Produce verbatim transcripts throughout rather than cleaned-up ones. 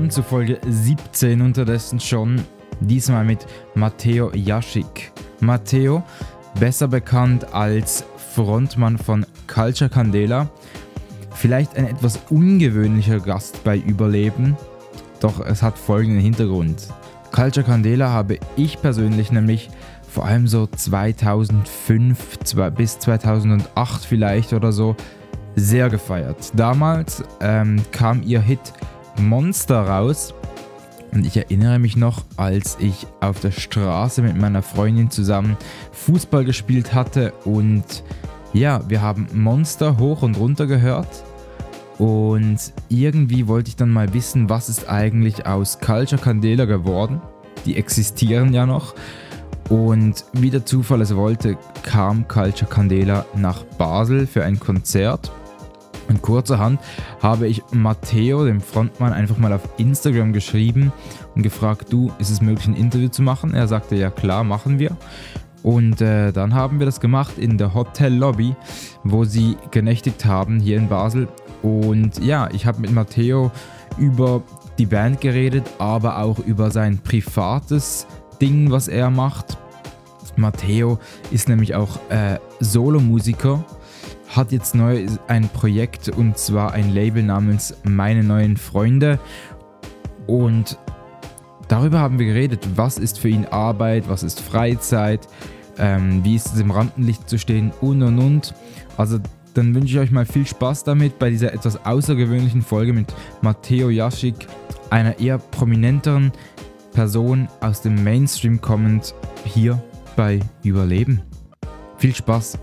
willkommen zu Folge siebzehn unterdessen schon, diesmal mit Matteo Jaschik. Matteo, besser bekannt als Frontmann von Culture Candela, vielleicht ein etwas ungewöhnlicher Gast bei Überleben, doch es hat folgenden Hintergrund. Culture Candela habe ich persönlich nämlich vor allem so zweitausendfünf bis zweitausendacht vielleicht oder so sehr gefeiert. Damals ähm, kam ihr Hit Monster raus und ich erinnere mich noch, als ich auf der Straße mit meiner Freundin zusammen Fußball gespielt hatte und ja, wir haben Monster hoch und runter gehört und irgendwie wollte ich dann mal wissen, was ist eigentlich aus Culture Candela geworden. Die existieren ja noch. Und wie der Zufall es wollte, kam Culture Candela nach Basel für ein Konzert. Und kurzerhand habe ich Matteo, dem Frontmann, einfach mal auf Instagram geschrieben und gefragt, du, ist es möglich, ein Interview zu machen? Er sagte, ja klar, machen wir. Und äh, dann haben wir das gemacht in der Hotellobby, wo sie genächtigt haben hier in Basel. Und ja, ich habe mit Matteo über die Band geredet, aber auch über sein privates Ding, was er macht. Matteo ist nämlich auch äh, Solomusiker, hat jetzt neu ein Projekt und zwar ein Label namens Meine Neuen Freunde und darüber haben wir geredet, was ist für ihn Arbeit, was ist Freizeit, ähm, wie ist es im Rampenlicht zu stehen und und und. Also dann wünsche ich euch mal viel Spaß damit bei dieser etwas außergewöhnlichen Folge mit Matteo Jaschik, einer eher prominenteren Person aus dem Mainstream kommend, hier bei Überleben. Viel Spaß!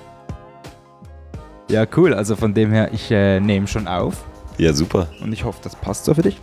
Ja, cool. Also von dem her, ich äh, nehme schon auf. Ja, super. Und ich hoffe, das passt so für dich.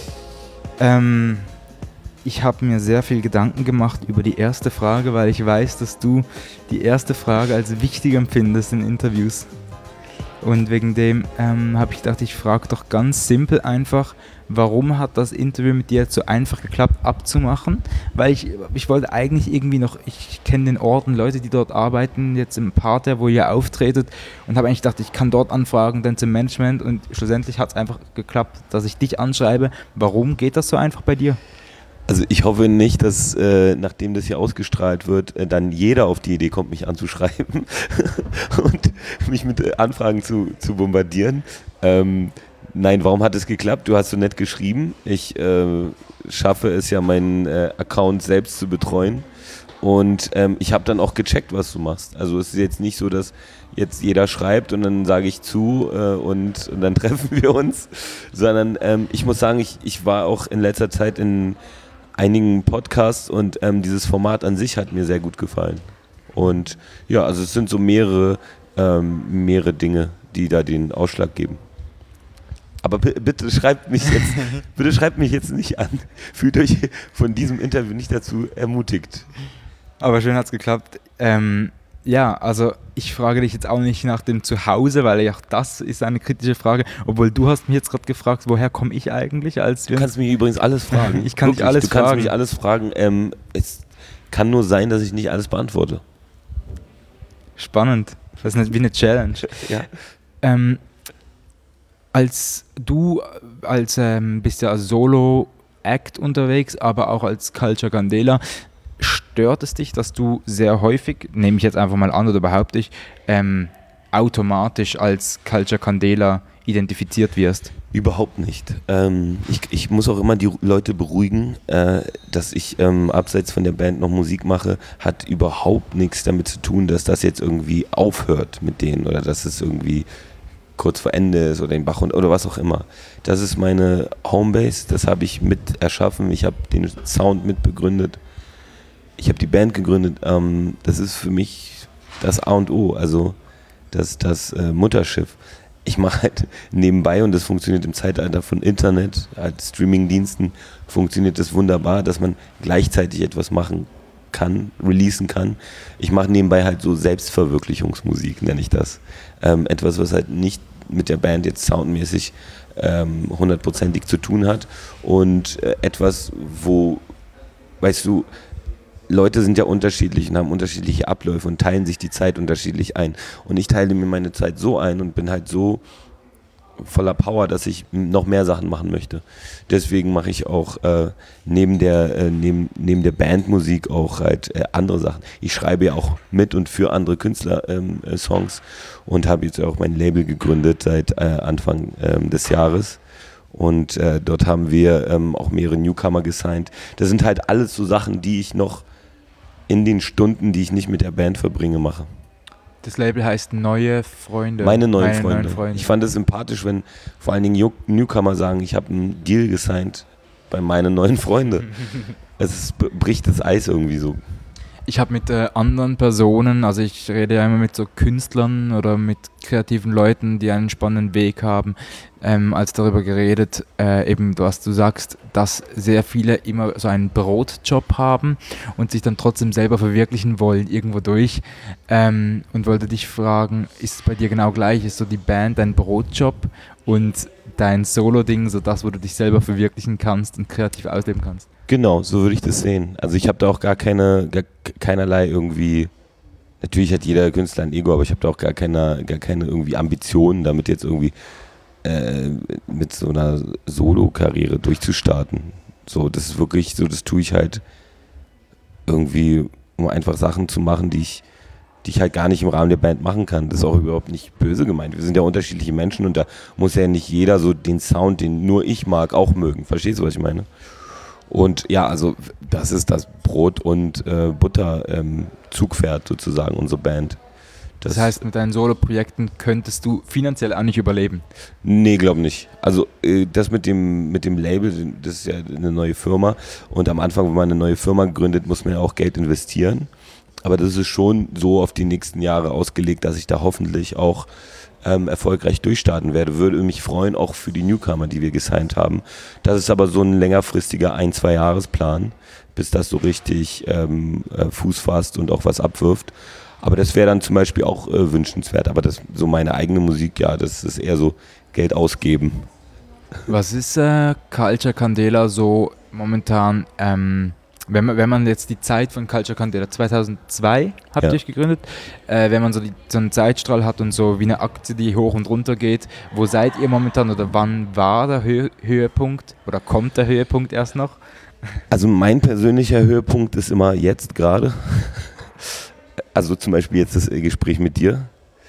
Ähm, ich habe mir sehr viel Gedanken gemacht über die erste Frage, weil ich weiß, dass du die erste Frage als wichtig empfindest in Interviews. Und wegen dem ähm, habe ich gedacht, ich frage doch ganz simpel einfach, warum hat das Interview mit dir jetzt so einfach geklappt abzumachen? Weil ich, ich wollte eigentlich irgendwie noch, ich kenne den Ort und Leute, die dort arbeiten, jetzt im Pater, wo ihr auftretet und habe eigentlich gedacht, ich kann dort anfragen, dann zum Management und schlussendlich hat es einfach geklappt, dass ich dich anschreibe. Warum geht das so einfach bei dir? Also ich hoffe nicht, dass äh, nachdem das hier ausgestrahlt wird, äh, dann jeder auf die Idee kommt, mich anzuschreiben und mich mit äh, Anfragen zu, zu bombardieren. Ähm, nein, warum hat es geklappt? Du hast so nett geschrieben. Ich äh, schaffe es ja, meinen äh, Account selbst zu betreuen und ähm, ich habe dann auch gecheckt, was du machst. Also es ist jetzt nicht so, dass jetzt jeder schreibt und dann sage ich zu äh, und, und dann treffen wir uns, sondern ähm, ich muss sagen, ich, ich war auch in letzter Zeit in einigen Podcasts und ähm, dieses Format an sich hat mir sehr gut gefallen. Und ja, also es sind so mehrere, ähm, mehrere Dinge, die da den Ausschlag geben. Aber b- bitte schreibt mich jetzt, bitte schreibt mich jetzt nicht an. Fühlt euch von diesem Interview nicht dazu ermutigt. Aber schön hat's geklappt. Ähm, ja, also ich frage dich jetzt auch nicht nach dem Zuhause, weil auch das ist eine kritische Frage, obwohl du hast mich jetzt gerade gefragt, woher komme ich eigentlich? Als du kannst mich übrigens alles fragen. Ich kann Wirklich, dich alles du fragen. Du kannst mich alles fragen. Ähm, es kann nur sein, dass ich nicht alles beantworte. Spannend. Das ist wie eine Challenge. Ja. Ähm, als du als ähm, bist ja als Solo-Act unterwegs, aber auch als Culture Candela, stört es dich, dass du sehr häufig, nehme ich jetzt einfach mal an oder behaupte ich, ähm, automatisch als Culture Candela identifiziert wirst? Überhaupt nicht. Ähm, ich, ich muss auch immer die Leute beruhigen, äh, dass ich ähm, abseits von der Band noch Musik mache, hat überhaupt nichts damit zu tun, dass das jetzt irgendwie aufhört mit denen oder dass es irgendwie kurz vor Ende ist oder den Bach und oder was auch immer. Das ist meine Homebase, das habe ich mit erschaffen, ich habe den Sound mit begründet. Ich habe die Band gegründet, ähm, das ist für mich das A und O, also das, das äh, Mutterschiff. Ich mache halt nebenbei, und das funktioniert im Zeitalter von Internet, als Streamingdiensten, funktioniert das wunderbar, dass man gleichzeitig etwas machen kann, releasen kann. Ich mache nebenbei halt so Selbstverwirklichungsmusik, nenne ich das. Ähm, etwas, was halt nicht mit der Band jetzt soundmäßig ähm, hundertprozentig zu tun hat und äh, etwas, wo, weißt du, Leute sind ja unterschiedlich und haben unterschiedliche Abläufe und teilen sich die Zeit unterschiedlich ein. Und ich teile mir meine Zeit so ein und bin halt so voller Power, dass ich noch mehr Sachen machen möchte. Deswegen mache ich auch äh, neben der äh, neben, neben der Bandmusik auch halt äh, andere Sachen. Ich schreibe ja auch mit und für andere Künstler ähm, äh, Songs und habe jetzt auch mein Label gegründet seit äh, Anfang ähm, des Jahres. Und äh, dort haben wir ähm, auch mehrere Newcomer gesigned. Das sind halt alles so Sachen, die ich noch in den Stunden, die ich nicht mit der Band verbringe, mache. Das Label heißt Neue Freunde. Meine neuen, Meine Freunde. neuen Freunde. Ich fand es sympathisch, wenn vor allen Dingen Newcomer sagen, ich habe einen Deal gesigned bei Meine neuen Freunde. Es ist, bricht das Eis irgendwie so. Ich habe mit äh, anderen Personen, also ich rede ja immer mit so Künstlern oder mit kreativen Leuten, die einen spannenden Weg haben, ähm, als darüber geredet, äh, eben was du sagst, dass sehr viele immer so einen Brotjob haben und sich dann trotzdem selber verwirklichen wollen, irgendwo durch. Ähm, und wollte dich fragen, ist es bei dir genau gleich? Ist so die Band dein Brotjob und dein Solo-Ding so das, wo du dich selber verwirklichen kannst und kreativ ausleben kannst? Genau, so würde ich das sehen. Also ich habe da auch gar keine, gar keinerlei irgendwie, natürlich hat jeder Künstler ein Ego, aber ich habe da auch gar keine, gar keine irgendwie Ambitionen, damit jetzt irgendwie äh, mit so einer Solo-Karriere durchzustarten. So, das ist wirklich so, das tue ich halt irgendwie, um einfach Sachen zu machen, die ich, die ich halt gar nicht im Rahmen der Band machen kann. Das ist auch überhaupt nicht böse gemeint. Wir sind ja unterschiedliche Menschen und da muss ja nicht jeder so den Sound, den nur ich mag, auch mögen. Verstehst du, was ich meine? Und ja, also das ist das Brot- und äh, Butter-Zugpferd ähm, sozusagen, unsere Band. Das, das heißt, mit deinen Solo-Projekten könntest du finanziell auch nicht überleben? Nee, glaub nicht. Also äh, das mit dem, mit dem Label, das ist ja eine neue Firma. Und am Anfang, wenn man eine neue Firma gründet, muss man ja auch Geld investieren. Aber das ist schon so auf die nächsten Jahre ausgelegt, dass ich da hoffentlich auch Ähm, erfolgreich durchstarten werde. Würde mich freuen, auch für die Newcomer, die wir gesigned haben. Das ist aber so ein längerfristiger ein-, zwei-Jahresplan, bis das so richtig ähm, äh, Fuß fasst und auch was abwirft. Aber das wäre dann zum Beispiel auch äh, wünschenswert. Aber das so meine eigene Musik, ja, das ist eher so Geld ausgeben. Was ist äh, Culture Candela so momentan, ähm, wenn man, wenn man jetzt die Zeit von Culture Candela zweitausendzwei habt ihr Ja. euch gegründet, äh, wenn man so, die, so einen Zeitstrahl hat und so wie eine Aktie, die hoch und runter geht, wo seid ihr momentan oder wann war der Hö- Höhepunkt oder kommt der Höhepunkt erst noch? Also mein persönlicher Höhepunkt ist immer jetzt gerade. Also zum Beispiel jetzt das Gespräch mit dir.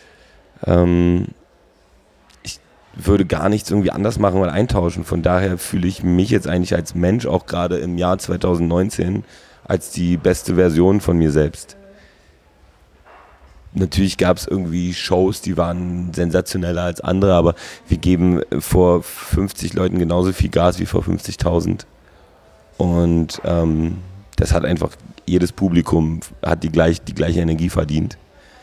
Ähm, ich würde gar nichts irgendwie anders machen oder eintauschen. Von daher fühle ich mich jetzt eigentlich als Mensch auch gerade im Jahr zweitausendneunzehn als die beste Version von mir selbst. Natürlich gab es irgendwie Shows, die waren sensationeller als andere, aber wir geben vor fünfzig Leuten genauso viel Gas wie vor fünfzigtausend. Und ähm, das hat einfach, jedes Publikum hat die, gleich, die gleiche Energie verdient.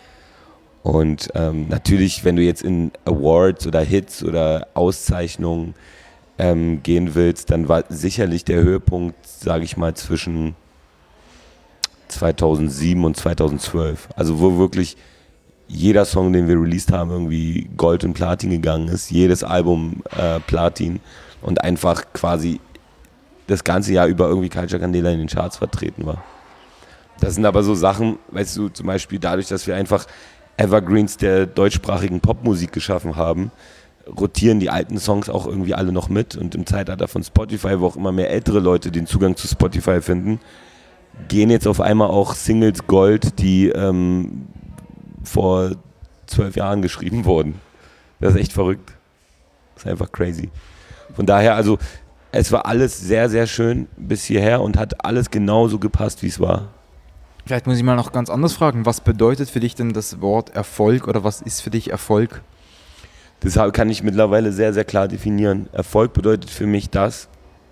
Und ähm, natürlich, wenn du jetzt in Awards oder Hits oder Auszeichnungen ähm, gehen willst, dann war sicherlich der Höhepunkt, sage ich mal, zwischen zweitausendsieben und zweitausendzwölf. Also wo wirklich jeder Song, den wir released haben, irgendwie Gold und Platin gegangen ist. Jedes Album äh, Platin und einfach quasi das ganze Jahr über irgendwie Culture Candela in den Charts vertreten war. Das sind aber so Sachen, weißt du, zum Beispiel dadurch, dass wir einfach Evergreens der deutschsprachigen Popmusik geschaffen haben, rotieren die alten Songs auch irgendwie alle noch mit. Und im Zeitalter von Spotify, wo auch immer mehr ältere Leute den Zugang zu Spotify finden, gehen jetzt auf einmal auch Singles Gold, die ähm, vor zwölf Jahren geschrieben wurden. Das ist echt verrückt. Das ist einfach crazy. Von daher, also, es war alles sehr, sehr schön bis hierher und hat alles genauso gepasst, wie es war. Vielleicht muss ich mal noch ganz anders fragen, was bedeutet für dich denn das Wort Erfolg oder was ist für dich Erfolg? Das kann ich mittlerweile sehr, sehr klar definieren. Erfolg bedeutet für mich das,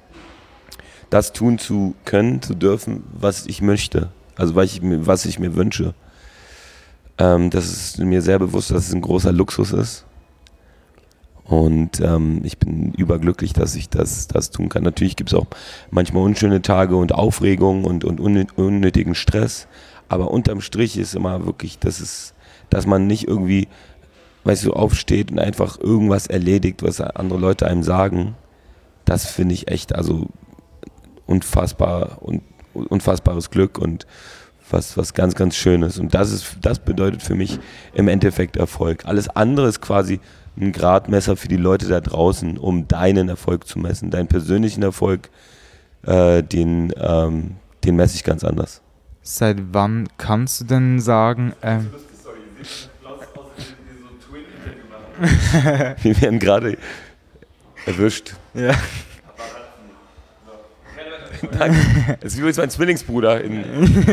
das tun zu können, zu dürfen, was ich möchte. Also was ich mir, was ich mir wünsche. Ähm, das ist mir sehr bewusst, dass es ein großer Luxus ist. Und ähm, ich bin überglücklich, dass ich das, das tun kann. Natürlich gibt es auch manchmal unschöne Tage und Aufregung und, und unnötigen Stress. Aber unterm Strich ist immer wirklich, dass, es, dass man nicht irgendwie, weißt du, aufsteht und einfach irgendwas erledigt, was andere Leute einem sagen. Das finde ich echt, also unfassbar und unfassbares Glück und was, was ganz, ganz Schönes. Und das ist, das bedeutet für mich im Endeffekt Erfolg. Alles andere ist quasi ein Gradmesser für die Leute da draußen, um deinen Erfolg zu messen. Deinen persönlichen Erfolg, äh, den, ähm, den messe ich ganz anders. Seit wann kannst du denn sagen, ähm, wir werden gerade erwischt. Ja. Danke. Das ist übrigens mein Zwillingsbruder. In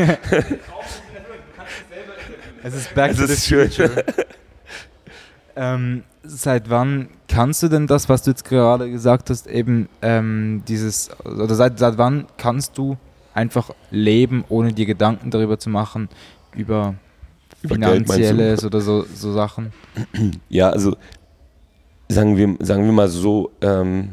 Es ist back es to ist the schön. future. ähm, seit wann kannst du denn das, was du jetzt gerade gesagt hast, eben ähm, dieses, oder seit, seit wann kannst du einfach leben, ohne dir Gedanken darüber zu machen, über Über Geld, meinst du? Finanzielles oder so, so Sachen? Ja, also sagen wir, sagen wir mal so, ähm,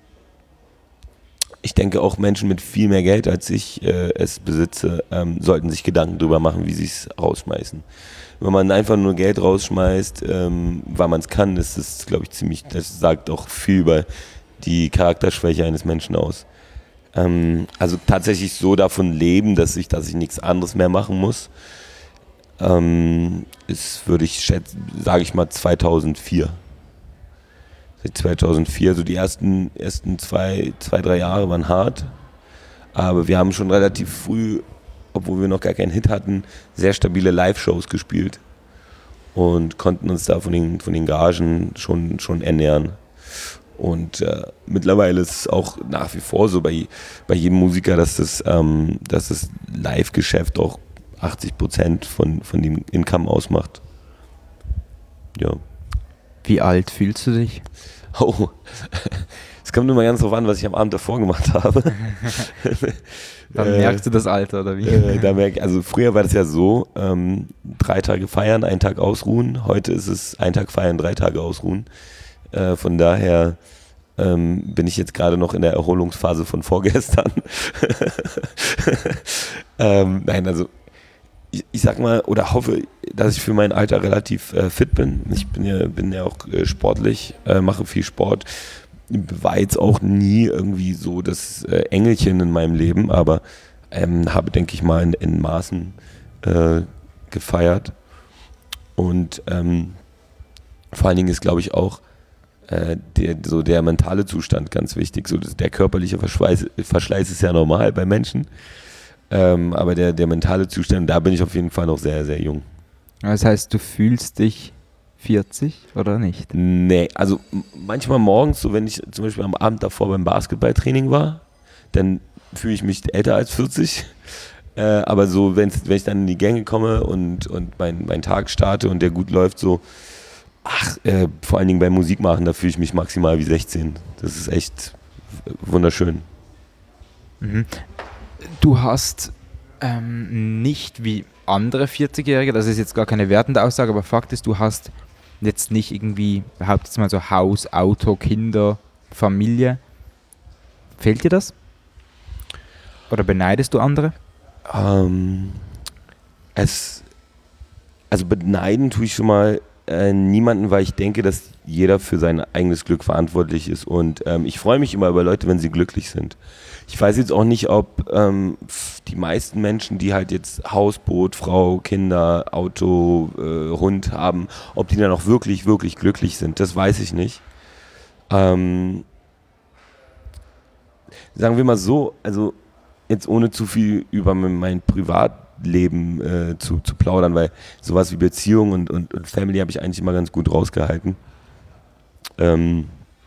ich denke auch Menschen mit viel mehr Geld als ich äh, es besitze, ähm, sollten sich Gedanken darüber machen, wie sie es rausschmeißen. Wenn man einfach nur Geld rausschmeißt, ähm, weil man es kann, ist das, glaube ich, ziemlich, das sagt auch viel über die Charakterschwäche eines Menschen aus. Ähm, also tatsächlich so davon leben, dass ich, dass ich nichts anderes mehr machen muss, ähm, ist, würde ich schätzen, sage ich mal, zweitausendvier. Seit zweitausendvier, so die ersten, ersten zwei, zwei, drei Jahre waren hart, aber wir haben schon relativ früh, obwohl wir noch gar keinen Hit hatten, sehr stabile Live-Shows gespielt und konnten uns da von den, von den Gagen schon, schon ernähren. Und äh, mittlerweile ist es auch nach wie vor so bei, bei jedem Musiker, dass das, ähm, dass das Live-Geschäft auch achtzig Prozent von, von dem Income ausmacht. Ja. Wie alt fühlst du dich? Oh, es kommt nur mal ganz drauf an, was ich am Abend davor gemacht habe. Dann äh, merkst du das Alter, oder wie? Äh, da merk, also früher war das ja so, ähm, drei Tage feiern, einen Tag ausruhen. Heute ist es ein Tag feiern, drei Tage ausruhen. Äh, von daher ähm, bin ich jetzt gerade noch in der Erholungsphase von vorgestern. ähm, nein, also ich, ich sag mal oder hoffe, dass ich für mein Alter relativ äh, fit bin. Ich bin ja, bin ja auch äh, sportlich, äh, mache viel Sport. War jetzt auch nie irgendwie so das äh, Engelchen in meinem Leben, aber ähm, habe, denke ich mal, in, in Maßen äh, gefeiert. Und ähm, vor allen Dingen ist, glaube ich, auch äh, der, so der mentale Zustand ganz wichtig. So, der körperliche Verschleiß, Verschleiß ist ja normal bei Menschen. Ähm, aber der, der mentale Zustand, da bin ich auf jeden Fall noch sehr, sehr jung. Das heißt, du fühlst dich vierzig oder nicht? Nee, also m- manchmal morgens, so wenn ich zum Beispiel am Abend davor beim Basketballtraining war, dann fühle ich mich älter als vierzig. Äh, aber so, wenn's, wenn ich dann in die Gänge komme und, und mein, mein Tag starte und der gut läuft, so, ach, äh, vor allen Dingen beim Musikmachen, da fühle ich mich maximal wie sechzehn. Das ist echt wunderschön. Mhm. Du hast ähm, nicht wie andere vierzigjährige, das ist jetzt gar keine wertende Aussage, aber Fakt ist, du hast jetzt nicht irgendwie, behaupte jetzt mal so Haus, Auto, Kinder, Familie. Fehlt dir das? Oder beneidest du andere? Ähm, es, also beneiden tue ich schon mal äh, niemanden, weil ich denke, dass jeder für sein eigenes Glück verantwortlich ist und ähm, ich freue mich immer über Leute, wenn sie glücklich sind. Ich weiß jetzt auch nicht, ob ähm, die meisten Menschen, die halt jetzt Haus, Boot, Frau, Kinder, Auto, äh, Hund haben, ob die dann auch wirklich, wirklich glücklich sind. Das weiß ich nicht. Ähm, sagen wir mal so, also jetzt ohne zu viel über mein Privatleben äh, zu, zu plaudern, weil sowas wie Beziehung und, und, und Family habe ich eigentlich immer ganz gut rausgehalten. Ähm,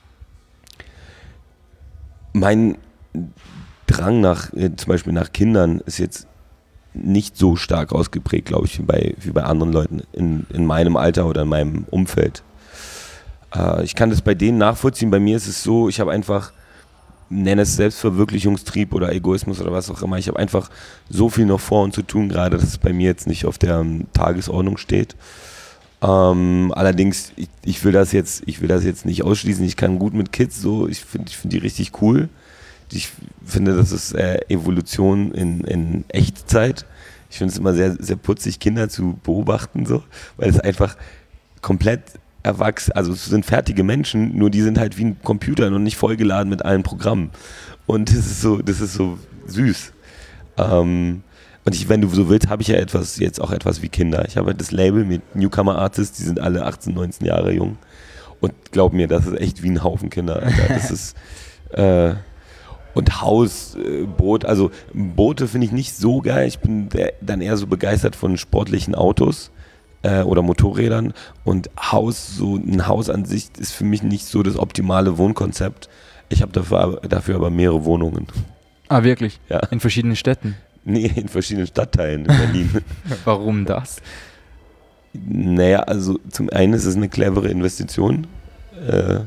mein Drang nach, äh, zum Beispiel nach Kindern ist jetzt nicht so stark ausgeprägt, glaube ich, wie bei, wie bei anderen Leuten in, in meinem Alter oder in meinem Umfeld. Äh, ich kann das bei denen nachvollziehen. Bei mir ist es so, ich habe einfach, nenne es Selbstverwirklichungstrieb oder Egoismus oder was auch immer. Ich habe einfach so viel noch vor und zu tun gerade, dass es bei mir jetzt nicht auf der um, Tagesordnung steht. Ähm, allerdings, ich, ich will das jetzt, ich will das jetzt nicht ausschließen. Ich kann gut mit Kids so, ich finde ich find die richtig cool. Ich finde, das ist äh, Evolution in, in Echtzeit. Ich finde es immer sehr, sehr putzig, Kinder zu beobachten, so, weil es einfach komplett erwachsen, also es sind fertige Menschen, nur die sind halt wie ein Computer und nicht vollgeladen mit allen Programmen. Und das ist so, das ist so süß. Ähm, und ich, wenn du so willst, habe ich ja etwas, jetzt auch etwas wie Kinder. Ich habe das Label mit Newcomer Artists, die sind alle achtzehn, neunzehn Jahre jung. Und glaub mir, das ist echt wie ein Haufen Kinder, Alter. Das ist, äh, und Haus, äh, Boot, also Boote finde ich nicht so geil. Ich bin der, dann eher so begeistert von sportlichen Autos äh, oder Motorrädern. Und Haus, so ein Haus an sich ist für mich nicht so das optimale Wohnkonzept. Ich habe dafür, dafür aber mehrere Wohnungen. Ah, wirklich? Ja. In verschiedenen Städten? Nee, in verschiedenen Stadtteilen in Berlin. Warum das? Naja, also zum einen ist es eine clevere Investition. Äh,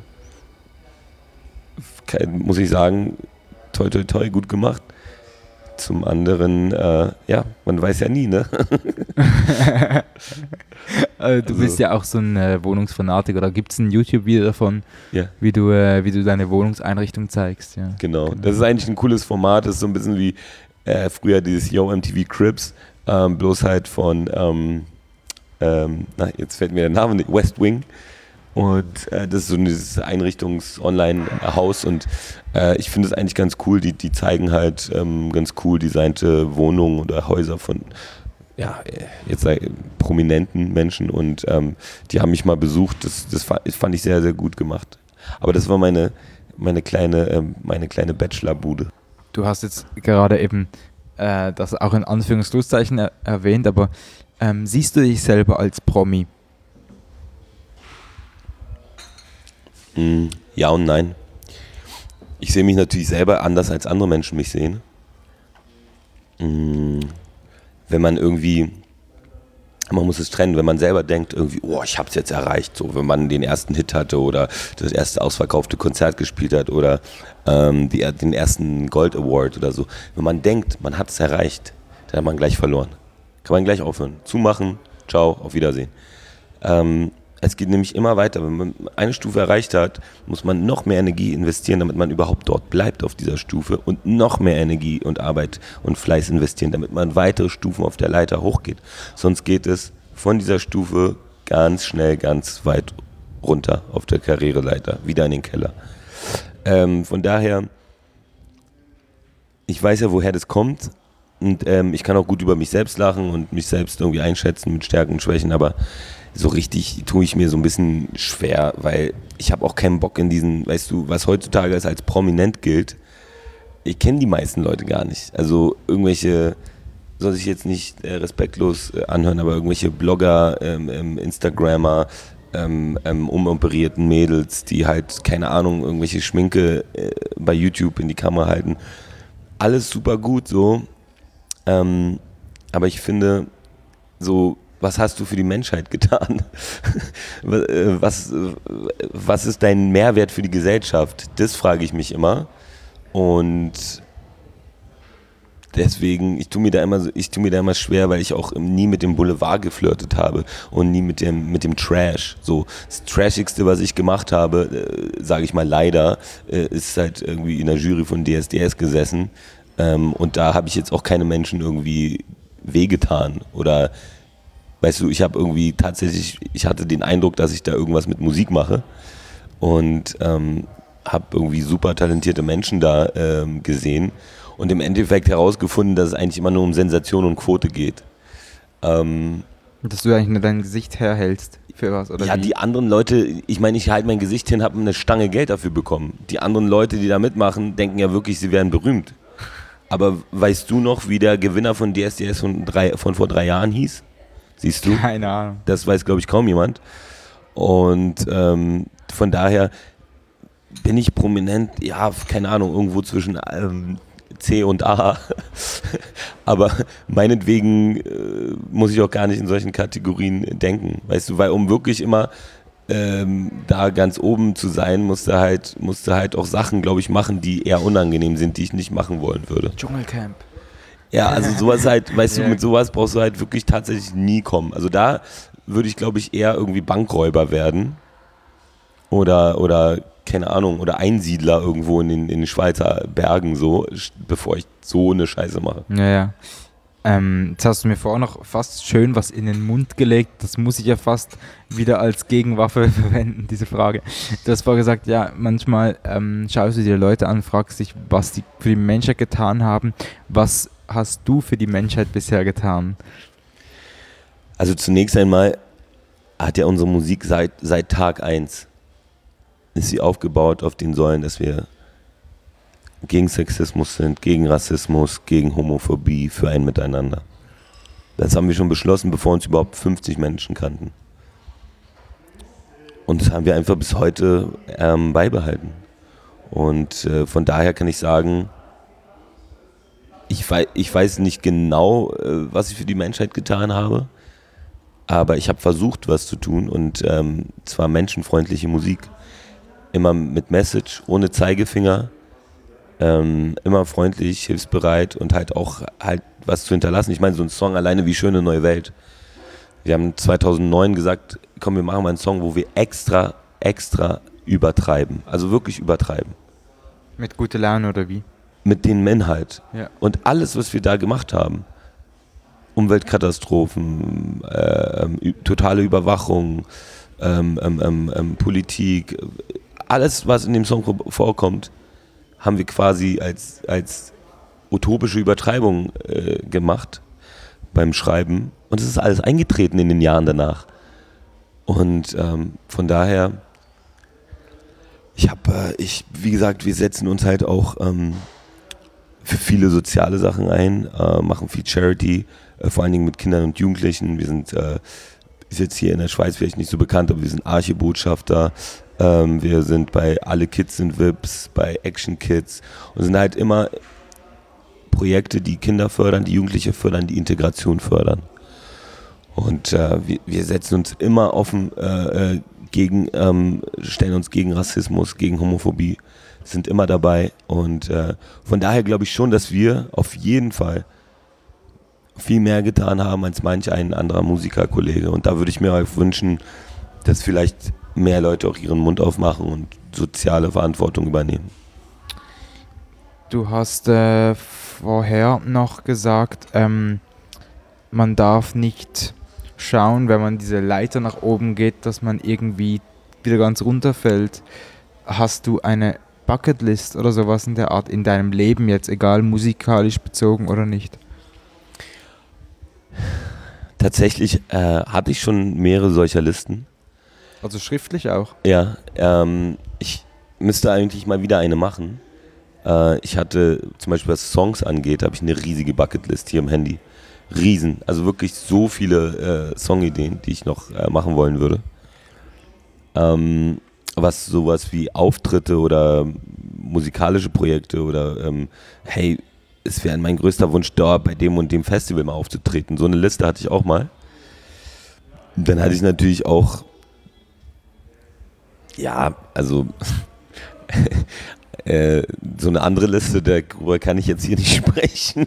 muss ich sagen, toi toi toi, gut gemacht. Zum anderen, äh, ja, man weiß ja nie, ne? Also, du also, bist ja auch so ein äh, Wohnungsfanatiker. Da gibt es ein YouTube-Video davon, ja. wie, du, äh, wie du deine Wohnungseinrichtung zeigst. Ja. Genau. Das ist eigentlich ein cooles Format. Das ist so ein bisschen wie äh, früher dieses Yo M T V Cribs, ähm, bloß halt von, ähm, ähm, na, jetzt fällt mir der Name nicht, West Wing. Und äh, das ist so dieses Einrichtungs-Online-Haus und äh, ich finde es eigentlich ganz cool, die, die zeigen halt ähm, ganz cool designte Wohnungen oder Häuser von, ja, jetzt sei, prominenten Menschen und ähm, die haben mich mal besucht, das, das fand ich sehr, sehr gut gemacht. Aber das war meine, meine kleine, ähm, meine kleine Bachelorbude. Du hast jetzt gerade eben äh, das auch in Anführungszeichen er- erwähnt, aber ähm, siehst du dich selber als Promi? Ja und nein. Ich sehe mich natürlich selber anders, als andere Menschen mich sehen. Wenn man irgendwie, man muss es trennen, wenn man selber denkt, irgendwie, oh, ich hab's jetzt erreicht, so, wenn man den ersten Hit hatte oder das erste ausverkaufte Konzert gespielt hat oder ähm, die, den ersten Gold Award oder so. Wenn man denkt, man hat es erreicht, dann hat man gleich verloren. Kann man gleich aufhören. Zumachen, ciao, auf Wiedersehen. Ähm, Es geht nämlich immer weiter. Wenn man eine Stufe erreicht hat, muss man noch mehr Energie investieren, damit man überhaupt dort bleibt auf dieser Stufe und noch mehr Energie und Arbeit und Fleiß investieren, damit man weitere Stufen auf der Leiter hochgeht. Sonst geht es von dieser Stufe ganz schnell ganz weit runter auf der Karriereleiter, wieder in den Keller. Ähm, von daher, ich weiß ja, woher das kommt und ähm, ich kann auch gut über mich selbst lachen und mich selbst irgendwie einschätzen mit Stärken und Schwächen, aber so richtig tue ich mir so ein bisschen schwer, weil ich habe auch keinen Bock in diesen, weißt du, was heutzutage als prominent gilt, ich kenne die meisten Leute gar nicht. Also irgendwelche, soll sich jetzt nicht äh, respektlos äh, anhören, aber irgendwelche Blogger, ähm, ähm, Instagrammer, ähm, ähm, umoperierten Mädels, die halt, keine Ahnung, irgendwelche Schminke äh, bei YouTube in die Kamera halten. Alles super gut so, ähm, aber ich finde so, was hast du für die Menschheit getan? Was, was ist dein Mehrwert für die Gesellschaft? Das frage ich mich immer. Und deswegen, ich tue mir da immer, ich tue mir da immer schwer, weil ich auch nie mit dem Boulevard geflirtet habe und nie mit dem, mit dem Trash. So, das Trashigste, was ich gemacht habe, äh, sage ich mal leider, äh, ist halt irgendwie in der Jury von D S D S gesessen. Ähm, und da habe ich jetzt auch keine Menschen irgendwie wehgetan oder weißt du, ich habe irgendwie tatsächlich, ich hatte den Eindruck, dass ich da irgendwas mit Musik mache und ähm, habe irgendwie super talentierte Menschen da ähm, gesehen und im Endeffekt herausgefunden, dass es eigentlich immer nur um Sensation und Quote geht. Ähm, Dass du eigentlich nur dein Gesicht herhältst für was, oder ja, wie? die anderen Leute, ich meine, ich halte mein Gesicht hin, habe eine Stange Geld dafür bekommen. Die anderen Leute, die da mitmachen, denken ja wirklich, sie wären berühmt. Aber weißt du noch, wie der Gewinner von D S D S von, drei, von vor drei Jahren hieß? Siehst du? Keine Ahnung. Das weiß, glaube ich, kaum jemand. Und ähm, von daher bin ich prominent, ja, keine Ahnung, irgendwo zwischen ähm, C und A. Aber meinetwegen äh, muss ich auch gar nicht in solchen Kategorien denken. Weißt du, weil um wirklich immer ähm, da ganz oben zu sein, musst du halt, musst du halt auch Sachen, glaube ich, machen, die eher unangenehm sind, die ich nicht machen wollen würde. Dschungelcamp. Ja, also sowas halt, weißt Ja. du, mit sowas brauchst du halt wirklich tatsächlich nie kommen. Also da würde ich, glaube ich, eher irgendwie Bankräuber werden oder, oder keine Ahnung, oder Einsiedler irgendwo in den, in den Schweizer Bergen so, bevor ich so eine Scheiße mache. Ja, ja. Ähm, jetzt hast du mir vorher noch fast schön was in den Mund gelegt. Das muss ich ja fast wieder als Gegenwaffe verwenden, diese Frage. Du hast vorher gesagt, ja, manchmal ähm, schaust du dir Leute an, fragst dich, was die für die Menschheit getan haben. Was hast du für die Menschheit bisher getan? Also zunächst einmal hat ja unsere Musik seit, seit Tag eins ist sie aufgebaut auf den Säulen, dass wir gegen Sexismus sind, gegen Rassismus, gegen Homophobie, für ein Miteinander. Das haben wir schon beschlossen, bevor uns überhaupt fünfzig Menschen kannten. Und das haben wir einfach bis heute ähm, beibehalten. Und äh, von daher kann ich sagen, ich weiß, ich weiß nicht genau, äh, was ich für die Menschheit getan habe, aber ich habe versucht, was zu tun, und ähm, zwar menschenfreundliche Musik. Immer mit Message, ohne Zeigefinger, ähm, immer freundlich, hilfsbereit und halt auch halt was zu hinterlassen. Ich meine, so ein Song alleine wie Schöne neue Welt. Wir haben zweitausendneun gesagt, komm, wir machen mal einen Song, wo wir extra, extra übertreiben. Also wirklich übertreiben. Mit guter Laune oder wie? Mit dem Inhalt. Ja. Und alles, was wir da gemacht haben, Umweltkatastrophen, äh, äh, totale Überwachung, ähm, ähm, ähm, Politik, alles, was in dem Song vorkommt, haben wir quasi als, als utopische Übertreibung äh, gemacht beim Schreiben. Und es ist alles eingetreten in den Jahren danach. Und ähm, von daher, ich habe, äh, ich, wie gesagt, wir setzen uns halt auch ähm, für viele soziale Sachen ein, äh, machen viel Charity, äh, vor allen Dingen mit Kindern und Jugendlichen. Wir sind, äh, ist jetzt hier in der Schweiz vielleicht nicht so bekannt, aber wir sind Archebotschafter. Ähm, wir sind bei Alle Kids sind V I Ps, bei Action Kids und sind halt immer Projekte, die Kinder fördern, die Jugendliche fördern, die Integration fördern. Und äh, wir, wir setzen uns immer offen äh, gegen, ähm, stellen uns gegen Rassismus, gegen Homophobie, sind immer dabei. Und äh, von daher glaube ich schon, dass wir auf jeden Fall viel mehr getan haben als manch ein anderer Musikerkollege. Und da würde ich mir auch wünschen, dass vielleicht mehr Leute auch ihren Mund aufmachen und soziale Verantwortung übernehmen. Du hast äh, vorher noch gesagt, ähm, man darf nicht schauen, wenn man diese Leiter nach oben geht, dass man irgendwie wieder ganz runterfällt. Hast du eine Bucketlist oder sowas in der Art in deinem Leben jetzt, egal musikalisch bezogen oder nicht? Tatsächlich äh, hatte ich schon mehrere solcher Listen. Also schriftlich auch? Ja, ähm, ich müsste eigentlich mal wieder eine machen. Äh, ich hatte zum Beispiel, was Songs angeht, habe ich eine riesige Bucketlist hier im Handy. Riesen, also wirklich so viele äh, Songideen, die ich noch äh, machen wollen würde. Ähm, was sowas wie Auftritte oder musikalische Projekte oder ähm, hey, es wäre mein größter Wunsch, dort bei dem und dem Festival mal aufzutreten. So eine Liste hatte ich auch mal. Dann hatte ich natürlich auch, ja, also äh, so eine andere Liste, darüber kann ich jetzt hier nicht sprechen.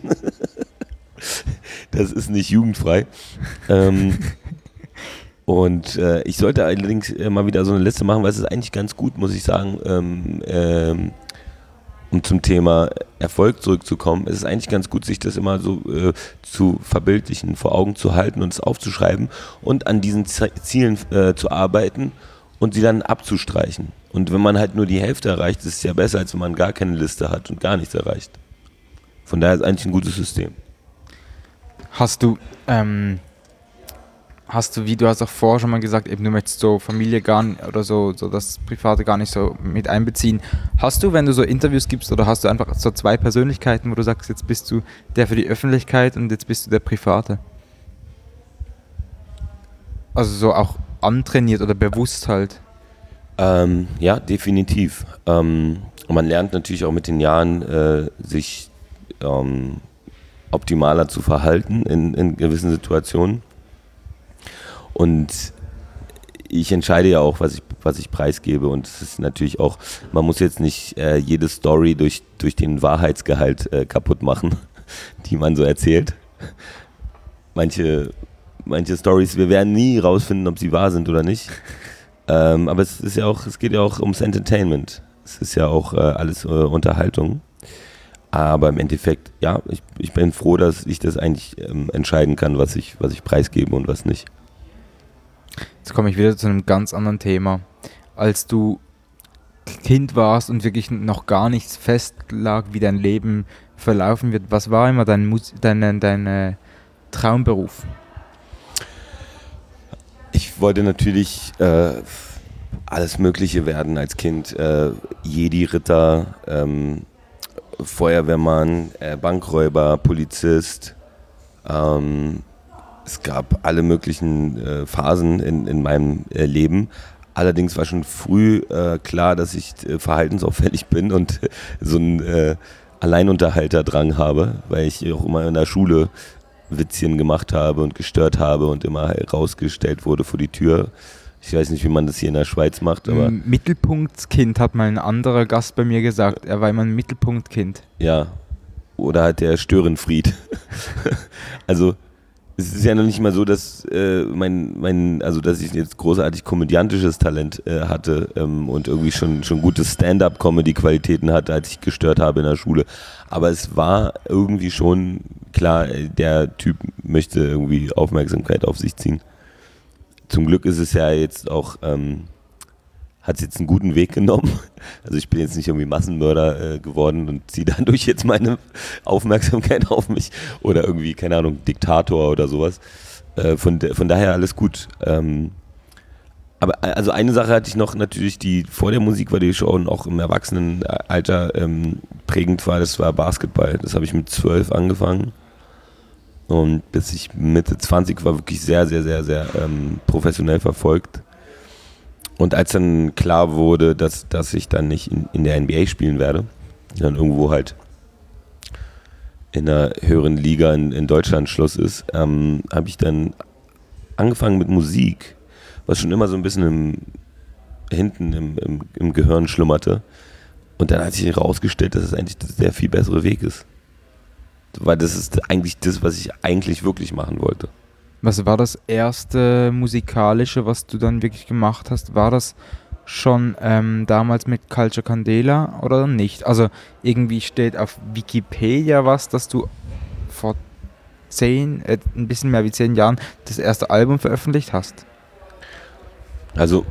Das ist nicht jugendfrei. ähm, und äh, ich sollte allerdings äh, mal wieder so eine Liste machen, weil es ist eigentlich ganz gut, muss ich sagen, ähm, ähm, um zum Thema Erfolg zurückzukommen. Es ist eigentlich ganz gut, sich das immer so äh, zu verbildlichen, vor Augen zu halten und es aufzuschreiben und an diesen Z- Zielen äh, zu arbeiten und sie dann abzustreichen. Und wenn man halt nur die Hälfte erreicht, ist es ja besser, als wenn man gar keine Liste hat und gar nichts erreicht. Von daher ist es eigentlich ein gutes System. Hast du, ähm, hast du, wie du hast auch vorher schon mal gesagt, eben du möchtest so Familie gar nicht, oder so, so das Private gar nicht so mit einbeziehen. Hast du, wenn du so Interviews gibst, oder hast du einfach so zwei Persönlichkeiten, wo du sagst, jetzt bist du der für die Öffentlichkeit und jetzt bist du der Private? Also so auch antrainiert oder bewusst halt? Ähm, ja, definitiv. Ähm, man lernt natürlich auch mit den Jahren, äh, sich ähm, optimaler zu verhalten in, in gewissen Situationen. Und ich entscheide ja auch, was ich, was ich preisgebe. Und es ist natürlich auch, man muss jetzt nicht äh, jede Story durch, durch den Wahrheitsgehalt äh, kaputt machen, die man so erzählt. Manche, manche Stories, wir werden nie rausfinden, ob sie wahr sind oder nicht. Ähm, aber es ist ja auch, es geht ja auch ums Entertainment. Es ist ja auch äh, alles äh, Unterhaltung. Aber im Endeffekt, ja, ich, ich bin froh, dass ich das eigentlich ähm, entscheiden kann, was ich, was ich preisgebe und was nicht. Jetzt komme ich wieder zu einem ganz anderen Thema. Als du Kind warst und wirklich noch gar nichts festlag, wie dein Leben verlaufen wird, was war immer dein, Mus- dein, dein äh, Traumberuf? Ich wollte natürlich äh, alles Mögliche werden als Kind. Äh, Jedi-Ritter, ähm, Feuerwehrmann, äh, Bankräuber, Polizist. Ähm, es gab alle möglichen äh, Phasen in, in meinem äh, Leben. Allerdings war schon früh äh, klar, dass ich äh, verhaltensauffällig bin und äh, so einen äh, Alleinunterhalterdrang habe, weil ich auch immer in der Schule Witzchen gemacht habe und gestört habe und immer rausgestellt wurde vor die Tür. Ich weiß nicht, wie man das hier in der Schweiz macht, aber... Mittelpunktskind hat mal ein anderer Gast bei mir gesagt. Er war immer ein Mittelpunktkind. Ja, oder halt der Störenfried. Also es ist ja noch nicht mal so, dass äh, mein, mein, also dass ich jetzt großartig komödiantisches Talent äh, hatte ähm, und irgendwie schon, schon gute Stand-up-Comedy-Qualitäten hatte, als ich gestört habe in der Schule. Aber es war irgendwie schon klar, der Typ möchte irgendwie Aufmerksamkeit auf sich ziehen. Zum Glück ist es ja jetzt auch, ähm, hat es jetzt einen guten Weg genommen. Also ich bin jetzt nicht irgendwie Massenmörder äh, geworden und ziehe dadurch jetzt meine Aufmerksamkeit auf mich oder irgendwie, keine Ahnung, Diktator oder sowas. Äh, von, de, von daher alles gut. Ähm, aber also eine Sache hatte ich noch natürlich, die vor der Musik war, die schon auch im Erwachsenenalter ähm, prägend war, das war Basketball. Das habe ich mit zwölf angefangen. Und bis ich Mitte zwanzig war, wirklich sehr, sehr, sehr, sehr ähm, professionell verfolgt. Und als dann klar wurde, dass, dass ich dann nicht in, in der N B A spielen werde, dann irgendwo halt in einer höheren Liga in, in Deutschland Schluss ist, ähm, habe ich dann angefangen mit Musik, was schon immer so ein bisschen im, hinten im, im, im Gehirn schlummerte. Und dann hat sich herausgestellt, dass es eigentlich der viel bessere Weg ist. Weil das ist eigentlich das, was ich eigentlich wirklich machen wollte. Was war das erste Musikalische, was du dann wirklich gemacht hast? War das schon ähm, damals mit Culture Candela oder nicht? Also irgendwie steht auf Wikipedia was, dass du vor zehn, äh, ein bisschen mehr wie zehn Jahren das erste Album veröffentlicht hast. Also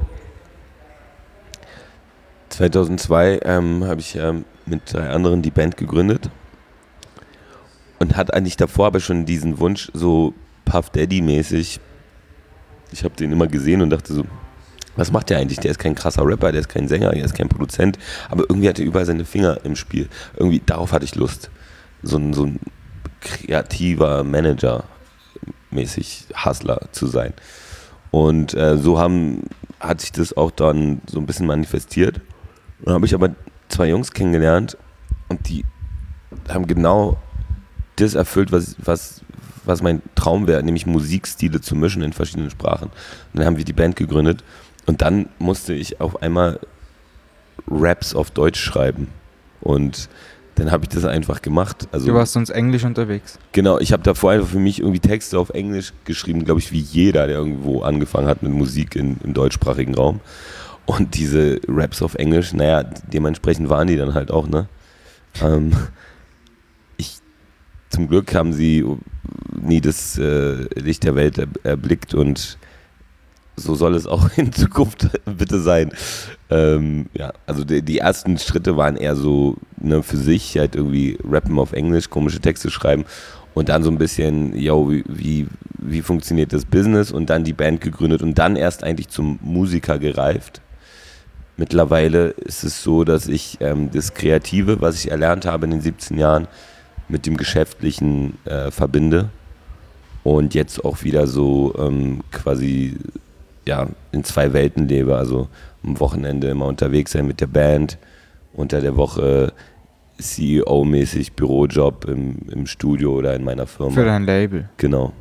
zweitausendzwei ähm, habe ich ähm, mit drei anderen die Band gegründet und hatte eigentlich davor aber schon diesen Wunsch, so Puff Daddy-mäßig. Ich habe den immer gesehen und dachte so, was macht der eigentlich? Der ist kein krasser Rapper, der ist kein Sänger, der ist kein Produzent, aber irgendwie hat er überall seine Finger im Spiel. Irgendwie, darauf hatte ich Lust. So ein, so ein kreativer Manager mäßig Hustler zu sein. Und äh, so haben, hat sich das auch dann so ein bisschen manifestiert. Und dann habe ich aber zwei Jungs kennengelernt und die haben genau das erfüllt, was, was was mein Traum wäre, nämlich Musikstile zu mischen in verschiedenen Sprachen. Und dann haben wir die Band gegründet und dann musste ich auf einmal Raps auf Deutsch schreiben und dann habe ich das einfach gemacht. Also, du warst sonst Englisch unterwegs? Genau, ich habe davor einfach für mich irgendwie Texte auf Englisch geschrieben, glaube ich, wie jeder, der irgendwo angefangen hat mit Musik in, im deutschsprachigen Raum. Und diese Raps auf Englisch, naja, dementsprechend waren die dann halt auch, ne? Ähm, ich, zum Glück haben sie nie das äh, Licht der Welt er, erblickt und so soll es auch in Zukunft bitte sein. Ähm, ja, also die, die ersten Schritte waren eher so, ne, für sich halt irgendwie rappen auf Englisch, komische Texte schreiben und dann so ein bisschen, yo, wie, wie, wie funktioniert das Business und dann die Band gegründet und dann erst eigentlich zum Musiker gereift. Mittlerweile ist es so, dass ich ähm, das Kreative, was ich erlernt habe in den siebzehn Jahren, mit dem Geschäftlichen äh, verbinde und jetzt auch wieder so ähm, quasi ja, in zwei Welten lebe, also am Wochenende immer unterwegs sein mit der Band, unter der Woche C E O-mäßig Bürojob im, im Studio oder in meiner Firma. Für dein Label. Genau.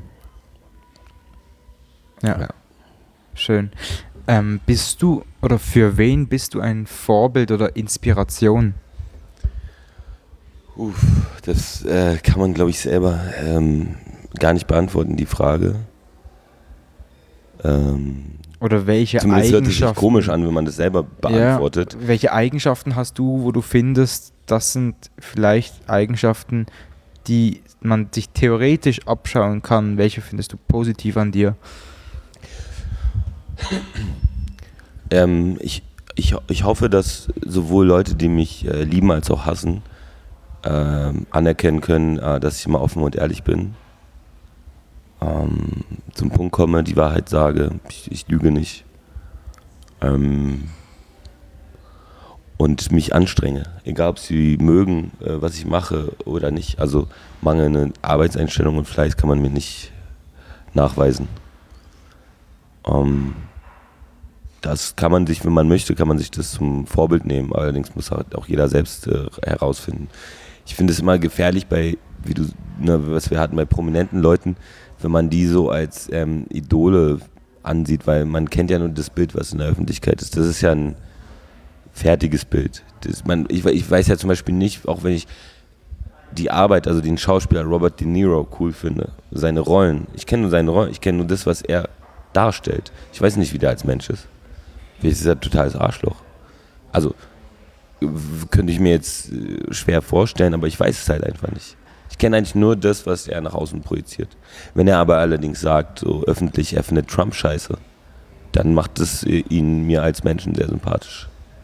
Ja, ja. Schön. Ähm, bist du, oder für wen bist du ein Vorbild oder Inspiration? Uff, das äh, kann man, glaube ich, selber ähm, gar nicht beantworten, die Frage. Ähm, Oder welche zumindest Eigenschaften... hört es sich komisch an, wenn man das selber beantwortet. Ja, welche Eigenschaften hast du, wo du findest, das sind vielleicht Eigenschaften, die man sich theoretisch abschauen kann? Welche findest du positiv an dir? Ähm, ich, ich, ich hoffe, dass sowohl Leute, die mich äh, lieben als auch hassen, ähm, anerkennen können, äh, dass ich immer offen und ehrlich bin. Ähm, zum Punkt komme, die Wahrheit sage, ich, ich lüge nicht. ähm, und mich anstrenge. Egal, ob sie mögen, äh, was ich mache oder nicht. Also mangelnde Arbeitseinstellung und Fleiß kann man mir nicht nachweisen. Ähm, das kann man sich, wenn man möchte, kann man sich das zum Vorbild nehmen. Allerdings muss halt auch jeder selbst äh, herausfinden. Ich finde es immer gefährlich bei, wie du, ne, was wir hatten bei prominenten Leuten, wenn man die so als ähm, Idole ansieht, weil man kennt ja nur das Bild, was in der Öffentlichkeit ist. Das ist ja ein fertiges Bild. Das, man, ich, ich weiß ja zum Beispiel nicht, auch wenn ich die Arbeit, also den Schauspieler Robert De Niro cool finde, seine Rollen, ich kenne nur seine Rollen, ich kenne nur das, was er darstellt. Ich weiß nicht, wie der als Mensch ist. Vielleicht ist er ein totales Arschloch. Also, könnte ich mir jetzt schwer vorstellen, aber ich weiß es halt einfach nicht. Ich kenne eigentlich nur das, was er nach außen projiziert. Wenn er aber allerdings sagt, so öffentlich, er findet Trump scheiße, dann macht es ihn mir als Menschen sehr sympathisch.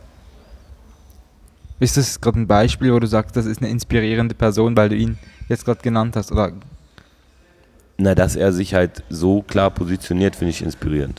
Ist das gerade ein Beispiel, wo du sagst, das ist eine inspirierende Person, weil du ihn jetzt gerade genannt hast? Oder? Na, dass er sich halt so klar positioniert, finde ich inspirierend.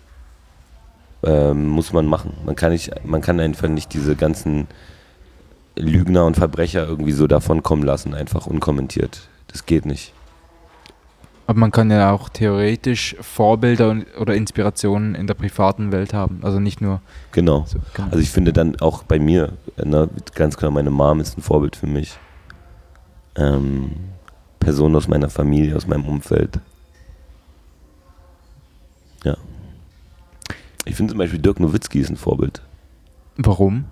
Ähm, muss man machen. Man kann, nicht, man kann einfach nicht diese ganzen Lügner und Verbrecher irgendwie so davon kommen lassen, einfach unkommentiert. Das geht nicht. Aber man kann ja auch theoretisch Vorbilder und, oder Inspirationen in der privaten Welt haben. Also nicht nur... Genau. So, genau. Also ich finde dann auch bei mir, ne, ganz klar, meine Mom ist ein Vorbild für mich. Ähm, Personen aus meiner Familie, aus meinem Umfeld. Ja. Ich finde zum Beispiel Dirk Nowitzki ist ein Vorbild. Warum?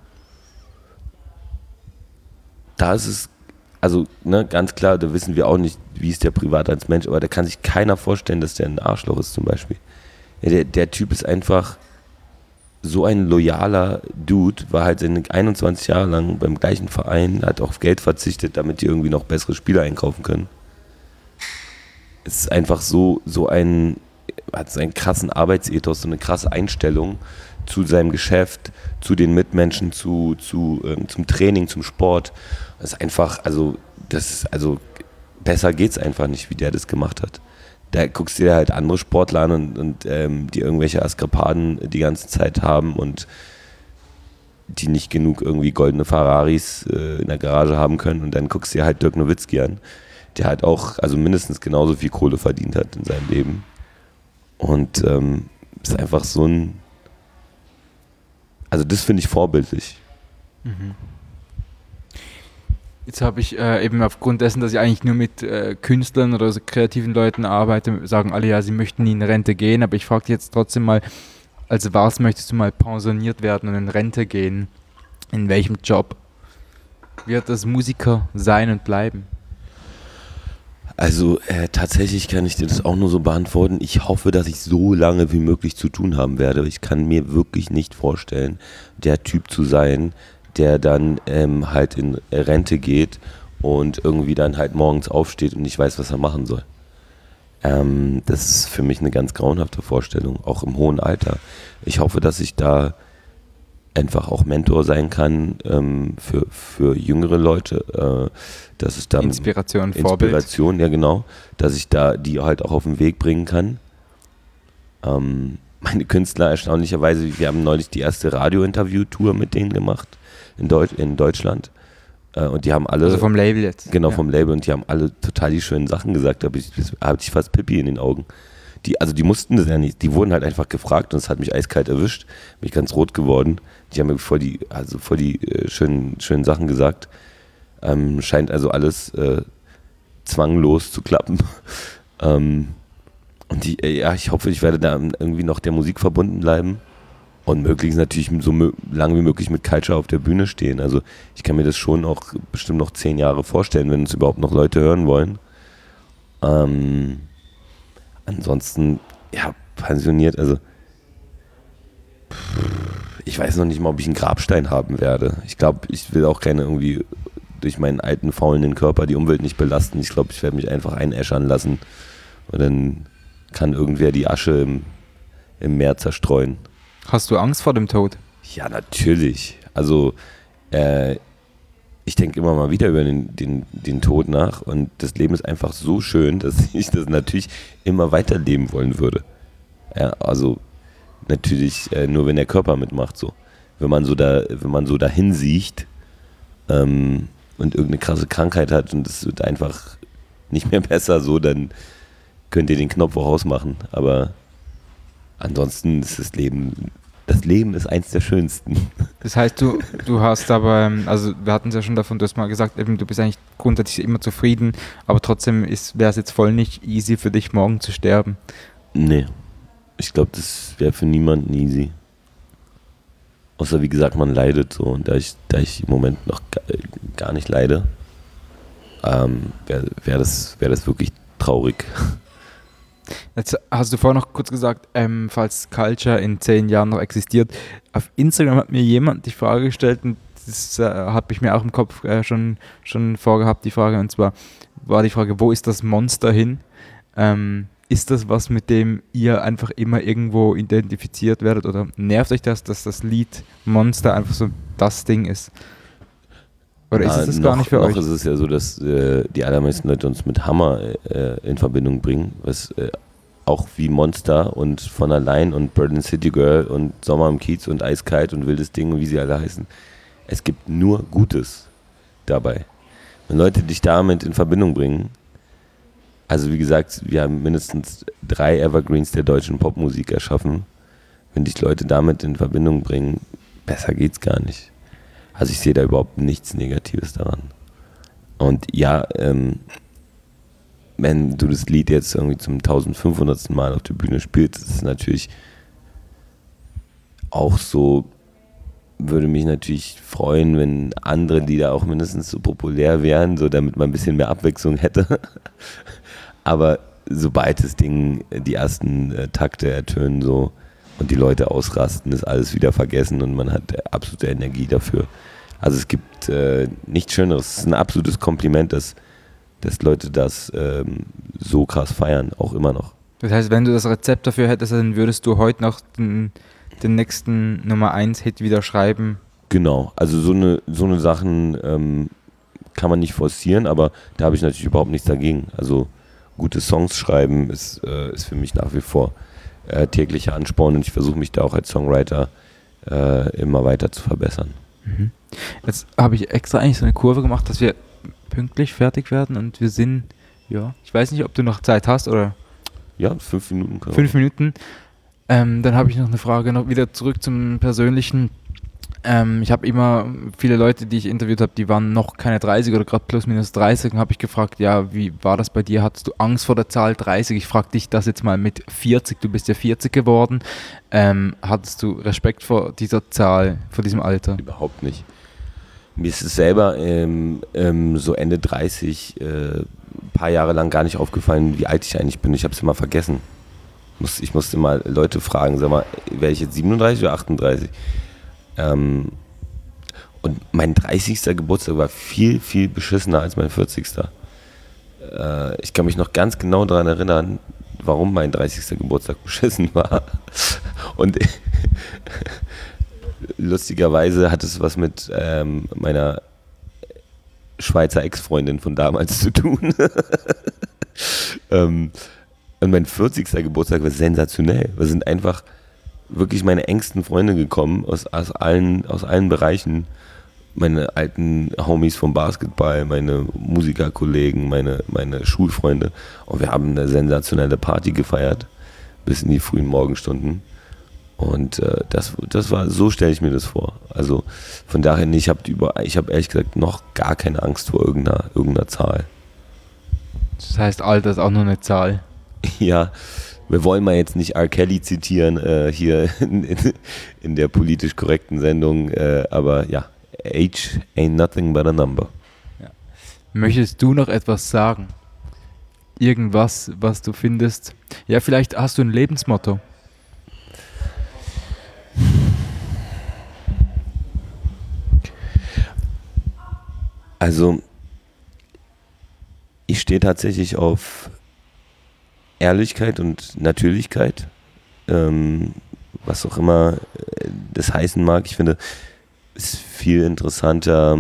Da ist es, also ne, ganz klar, da wissen wir auch nicht, wie ist der privat als Mensch, aber da kann sich keiner vorstellen, dass der ein Arschloch ist zum Beispiel. Ja, der, der Typ ist einfach so ein loyaler Dude, war halt seine einundzwanzig Jahre lang beim gleichen Verein, hat auf Geld verzichtet, damit die irgendwie noch bessere Spieler einkaufen können. Es ist einfach so, so ein, hat so einen krassen Arbeitsethos, so eine krasse Einstellung zu seinem Geschäft, zu den Mitmenschen, zu, zu, ähm, zum Training, zum Sport. Das ist einfach, also, das ist, also, besser geht's einfach nicht, wie der das gemacht hat. Da guckst du dir halt andere Sportler an und, und ähm, die irgendwelche Asklepiaden die ganze Zeit haben und die nicht genug irgendwie goldene Ferraris äh, in der Garage haben können, und dann guckst du dir halt Dirk Nowitzki an, der halt auch, also mindestens genauso viel Kohle verdient hat in seinem Leben. Und ähm, ist einfach so ein, also das finde ich vorbildlich. Mhm. Jetzt habe ich äh, eben aufgrund dessen, dass ich eigentlich nur mit äh, Künstlern oder so kreativen Leuten arbeite, sagen alle, ja, sie möchten nie in Rente gehen, aber ich frage dich jetzt trotzdem mal, also was möchtest du mal pensioniert werden und in Rente gehen? In welchem Job wird das Musiker sein und bleiben? Also äh, tatsächlich kann ich dir das auch nur so beantworten. Ich hoffe, dass ich so lange wie möglich zu tun haben werde. Ich kann mir wirklich nicht vorstellen, der Typ zu sein, der dann ähm, halt in Rente geht und irgendwie dann halt morgens aufsteht und nicht weiß, was er machen soll. Ähm, das ist für mich eine ganz grauenhafte Vorstellung, auch im hohen Alter. Ich hoffe, dass ich da einfach auch Mentor sein kann ähm, für, für jüngere Leute. Äh, dass es da Inspiration, Inspiration, Vorbild. Ja genau, dass ich da die halt auch auf den Weg bringen kann. Ähm, meine Künstler, erstaunlicherweise, wir haben neulich die erste Radio-Interview-Tour mit denen gemacht in, Deut- in Deutschland. Äh, und die haben alle... Also vom Label jetzt. Genau, ja. vom Label. Und die haben alle total die schönen Sachen gesagt. Da habe ich, hab ich fast Pipi in den Augen. Die, also die mussten das ja nicht. Die wurden halt einfach gefragt und es hat mich eiskalt erwischt. Bin ich ganz rot geworden. Die haben mir voll die, also voll die äh, schönen, schönen Sachen gesagt. Ähm, scheint also alles äh, zwanglos zu klappen. ähm, und die, äh, ja, ich hoffe, ich werde da irgendwie noch der Musik verbunden bleiben und möglichst natürlich so mö- lange wie möglich mit Culture auf der Bühne stehen. Also ich kann mir das schon auch bestimmt noch zehn Jahre vorstellen, wenn uns überhaupt noch Leute hören wollen. Ähm, ansonsten, ja, pensioniert, also ich weiß noch nicht mal, ob ich einen Grabstein haben werde. Ich glaube, ich will auch keine irgendwie durch meinen alten, faulenden Körper die Umwelt nicht belasten. Ich glaube, ich werde mich einfach einäschern lassen und dann kann irgendwer die Asche im, im Meer zerstreuen. Hast du Angst vor dem Tod? Ja, natürlich. Also, äh, ich denke immer mal wieder über den, den, den Tod nach und das Leben ist einfach so schön, dass ich das natürlich immer weiterleben wollen würde. Ja, also natürlich äh, nur, wenn der Körper mitmacht. So. Wenn man so da, wenn man so dahin sieht ähm, und irgendeine krasse Krankheit hat und es wird einfach nicht mehr besser, so, dann könnt ihr den Knopf auch ausmachen. Aber ansonsten ist das Leben, das Leben ist eins der schönsten. Das heißt, du, du hast aber, also wir hatten es ja schon davon, du hast mal gesagt, eben, du bist eigentlich grundsätzlich immer zufrieden, aber trotzdem wäre es jetzt voll nicht easy für dich, morgen zu sterben. Nee, ich glaube, das wäre für niemanden easy. Außer, wie gesagt, man leidet so. Und da ich, da ich im Moment noch gar, gar nicht leide, ähm, wäre wär das, wär das wirklich traurig. Jetzt hast du vorhin noch kurz gesagt, ähm, falls Culture in zehn Jahren noch existiert. Auf Instagram hat mir jemand die Frage gestellt, und das äh, habe ich mir auch im Kopf äh, schon, schon vorgehabt, die Frage. Und zwar war die Frage, wo ist das Monster hin? Ähm, ist das was, mit dem ihr einfach immer irgendwo identifiziert werdet? Oder nervt euch das, dass das Lied Monster einfach so das Ding ist? Oder ist es das noch, gar nicht für noch euch? Noch ist es ja so, dass äh, die allermeisten Leute uns mit Hammer äh, in Verbindung bringen, was äh, auch wie Monster und Von allein und Berlin City Girl und Sommer im Kiez und Eiskalt und Wildes Ding und wie sie alle heißen. Es gibt nur Gutes dabei. Wenn Leute dich damit in Verbindung bringen, also wie gesagt, wir haben mindestens drei Evergreens der deutschen Popmusik erschaffen. Wenn dich Leute damit in Verbindung bringen, besser geht's gar nicht. Also ich sehe da überhaupt nichts Negatives daran. Und ja, ähm, wenn du das Lied jetzt irgendwie zum eintausendfünfhundertsten Mal auf der Bühne spielst, ist es natürlich auch so, würde mich natürlich freuen, wenn andere Lieder auch mindestens so populär wären, so damit man ein bisschen mehr Abwechslung hätte. Aber sobald das Ding die ersten äh, Takte ertönen so und die Leute ausrasten, ist alles wieder vergessen und man hat absolute Energie dafür. Also es gibt äh, nichts Schöneres. Es ist ein absolutes Kompliment, dass, dass Leute das ähm, so krass feiern, auch immer noch. Das heißt, wenn du das Rezept dafür hättest, dann würdest du heute noch den, den nächsten Nummer eins Hit wieder schreiben? Genau, also so eine, so eine Sachen ähm, kann man nicht forcieren, aber da habe ich natürlich überhaupt nichts dagegen. Also gute Songs schreiben ist, äh, ist für mich nach wie vor äh, täglicher Ansporn und ich versuche mich da auch als Songwriter äh, immer weiter zu verbessern. Mhm. Jetzt habe ich extra eigentlich so eine Kurve gemacht, dass wir pünktlich fertig werden und wir sind, ja, ich weiß nicht, ob du noch Zeit hast oder... Ja, fünf Minuten. Können Fünf Minuten. Ähm, dann habe ich noch eine Frage, noch wieder zurück zum Persönlichen. Ähm, ich habe immer viele Leute, die ich interviewt habe, die waren noch keine dreißig oder gerade plus minus dreißig und habe ich gefragt, ja, wie war das bei dir? Hattest du Angst vor der Zahl dreißig? Ich frage dich das jetzt mal mit vierzig, du bist ja vierzig geworden. Ähm, hattest du Respekt vor dieser Zahl, vor diesem Alter? Überhaupt nicht. Mir ist es selber ähm, ähm, so Ende dreißig äh, ein paar Jahre lang gar nicht aufgefallen, wie alt ich eigentlich bin. Ich habe es immer vergessen. Muss, ich musste mal Leute fragen, sag mal, wäre ich jetzt siebenunddreißig oder achtunddreißig? Ähm, und mein dreißigster Geburtstag war viel, viel beschissener als mein vierzigster Äh, ich kann mich noch ganz genau daran erinnern, warum mein dreißigster Geburtstag beschissen war. Und lustigerweise hat es was mit ähm, meiner Schweizer Ex-Freundin von damals zu tun. ähm, und mein vierzigster Geburtstag war sensationell. Wir sind einfach wirklich meine engsten Freunde gekommen aus, aus, allen, aus allen Bereichen. Meine alten Homies vom Basketball, meine Musikerkollegen, meine, meine Schulfreunde. Und wir haben eine sensationelle Party gefeiert bis in die frühen Morgenstunden. Und äh, das, das war, so stelle ich mir das vor. Also von daher, ich habe ich hab ehrlich gesagt noch gar keine Angst vor irgendeiner, irgendeiner Zahl. Das heißt, Alter ist auch nur eine Zahl. Ja, wir wollen mal jetzt nicht R. Kelly zitieren äh, hier in, in, in der politisch korrekten Sendung, äh, aber ja, age ain't nothing but a number. Ja. Möchtest du noch etwas sagen? Irgendwas, was du findest? Ja, vielleicht hast du ein Lebensmotto. Also, ich stehe tatsächlich auf Ehrlichkeit und Natürlichkeit, ähm, was auch immer das heißen mag. Ich finde, es ist viel interessanter,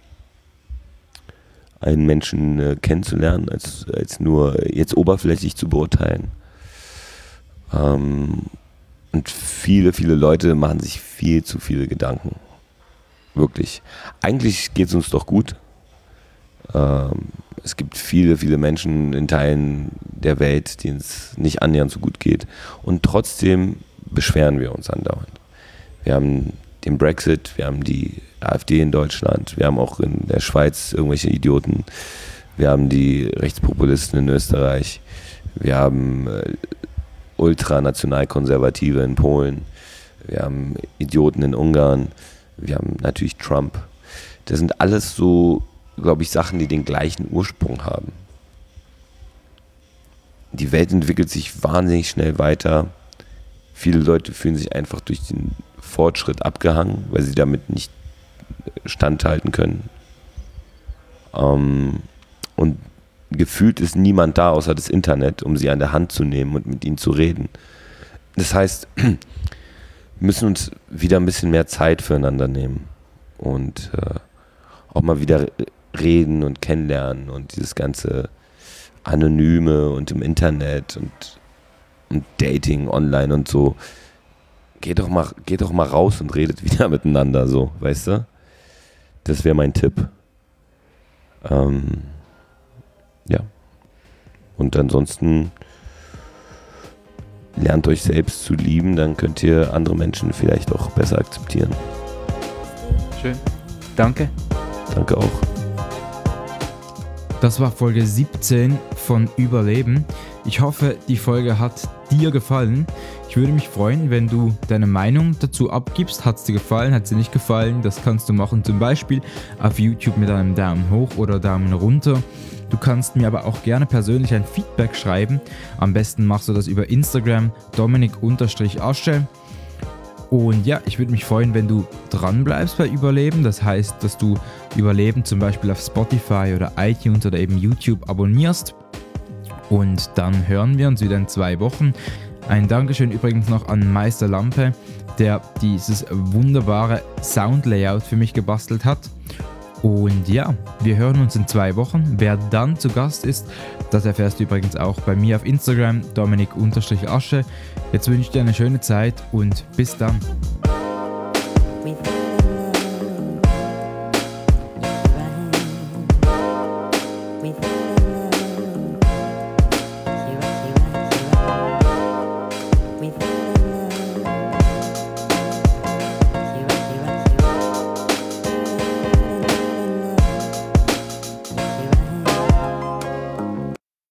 einen Menschen äh, kennenzulernen, als, als nur jetzt oberflächlich zu beurteilen. Ähm, Und viele, viele Leute machen sich viel zu viele Gedanken. Wirklich. Eigentlich geht es uns doch gut. Ähm, es gibt viele, viele Menschen in Teilen der Welt, denen es nicht annähernd so gut geht. Und trotzdem beschweren wir uns andauernd. Wir haben den Brexit, wir haben die AfD in Deutschland, wir haben auch in der Schweiz irgendwelche Idioten, wir haben die Rechtspopulisten in Österreich, wir haben äh, Ultranationalkonservative in Polen, wir haben Idioten in Ungarn, wir haben natürlich Trump. Das sind alles so, glaube ich, Sachen, die den gleichen Ursprung haben. Die Welt entwickelt sich wahnsinnig schnell weiter. Viele Leute fühlen sich einfach durch den Fortschritt abgehangen, weil sie damit nicht standhalten können. Ähm, und gefühlt ist niemand da, außer das Internet, um sie an der Hand zu nehmen und mit ihnen zu reden. Das heißt, wir müssen uns wieder ein bisschen mehr Zeit füreinander nehmen und äh, auch mal wieder reden und kennenlernen und dieses ganze Anonyme und im Internet und, und Dating online und so. Geht doch mal, geht doch mal raus und redet wieder miteinander, so, weißt du? Das wäre mein Tipp. Ähm, ja. Und ansonsten lernt euch selbst zu lieben, dann könnt ihr andere Menschen vielleicht auch besser akzeptieren. Schön. Danke. Danke auch. Das war Folge siebzehn von Überleben. Ich hoffe, die Folge hat dir gefallen. Ich würde mich freuen, wenn du deine Meinung dazu abgibst. Hat es dir gefallen, hat es dir nicht gefallen? Das kannst du machen, zum Beispiel auf YouTube mit einem Daumen hoch oder Daumen runter. Du kannst mir aber auch gerne persönlich ein Feedback schreiben. Am besten machst du das über Instagram, Dominik-Asche. Und ja, ich würde mich freuen, wenn du dran bleibst bei Überleben. Das heißt, dass du Überleben zum Beispiel auf Spotify oder iTunes oder eben YouTube abonnierst. Und dann hören wir uns wieder in zwei Wochen. Ein Dankeschön übrigens noch an Meister Lampe, der dieses wunderbare Soundlayout für mich gebastelt hat. Und ja, wir hören uns in zwei Wochen. Wer dann zu Gast ist, das erfährst du übrigens auch bei mir auf Instagram, Dominik-Asche. Jetzt wünsche ich dir eine schöne Zeit und bis dann.